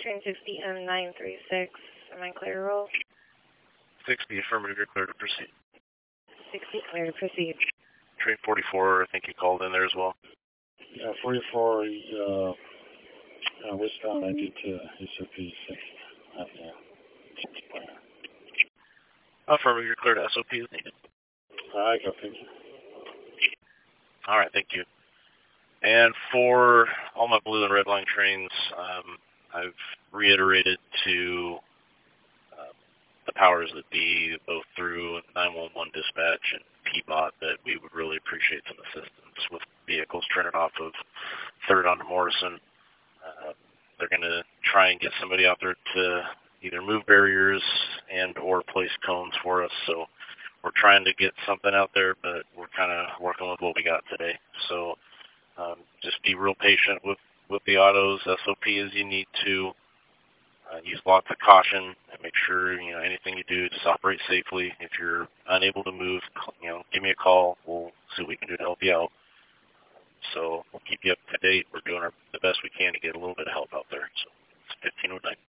train 60 M936. Am I clear to roll? 60, affirmative, you're clear to proceed. 60, clear to proceed. Train 44, I think you called in there as well. Yeah, 44, westbound 90 to SOP 6. Affirmative, you're clear to SOP as needed. I go, thank you. All right, thank you. And for all my blue and red line trains, I've reiterated to the powers that be, both through 911 dispatch and Peabot, that we would really appreciate some assistance with vehicles turning off of 3rd onto Morrison. They're going to try and get somebody out there to either move barriers and or place cones for us. So we're trying to get something out there, but we're kind of working with what we got today. So just be real patient with the autos, SOP as you need to. Use lots of caution and make sure, anything you do, just operate safely. If you're unable to move, give me a call. We'll see what we can do to help you out. So we'll keep you up to date. We're doing the best we can to get a little bit of help out there. So it's 1509.